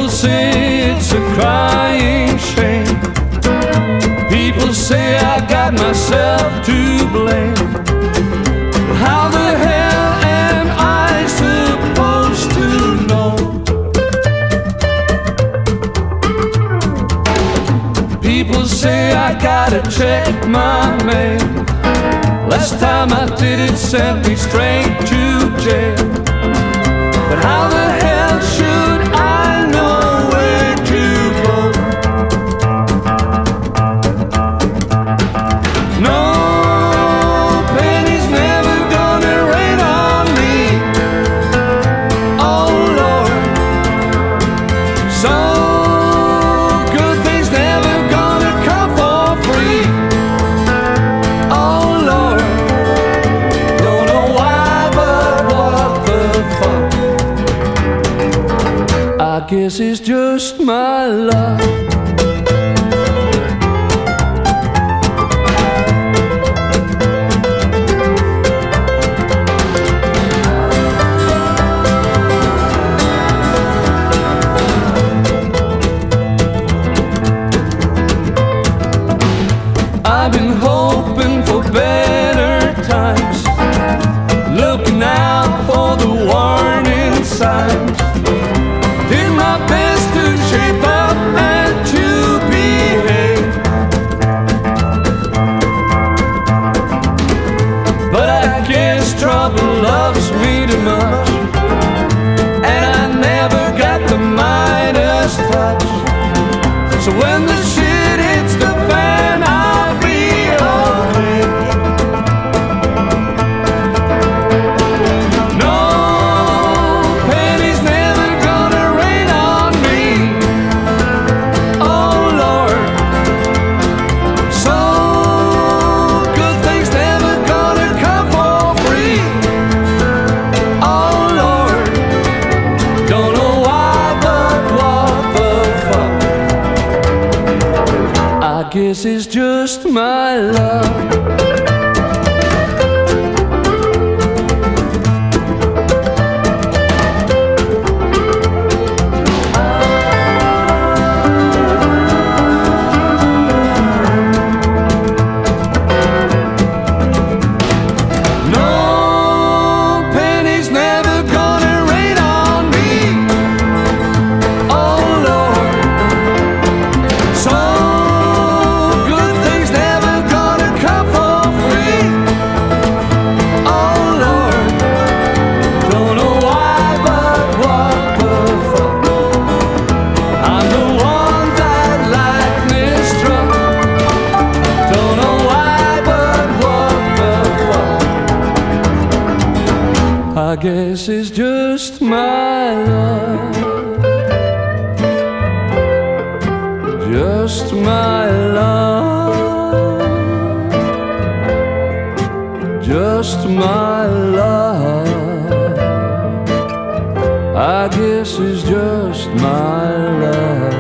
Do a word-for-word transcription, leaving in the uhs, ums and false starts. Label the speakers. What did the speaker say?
Speaker 1: People say it's a crying shame. People say I got myself to blame. How the hell am I supposed to know? People say I gotta check my mail. Last time I did it sent me straight to jail. But how the hell should I know where to go? No, penny's never gonna rain on me. Oh Lord, so good things never gonna come for free. Oh Lord, don't know why, but what the fuck? I guess it's just my luck. I've been hoping for better times, looking out for the warning signs. Did my best to shape up and to behave, but I guess trouble loves me too much, and I never got the Midas touch. So when the shit hits the fan, I'll be okay. No, penny's never gonna rain on me. Oh Lord, so good things never gonna come for free. Oh Lord, don't know why, but what the fuck? I guess it's just my luck. No, penny's never gonna rain on me. Oh Lord, so good things never gonna come for free. Oh Lord, don't know why, but what the fuck? I'm the one that lightning struck. Don't know why, but what the fuck? I guess it's just my luck. Just my luck. Just my luck. I guess it's just my luck.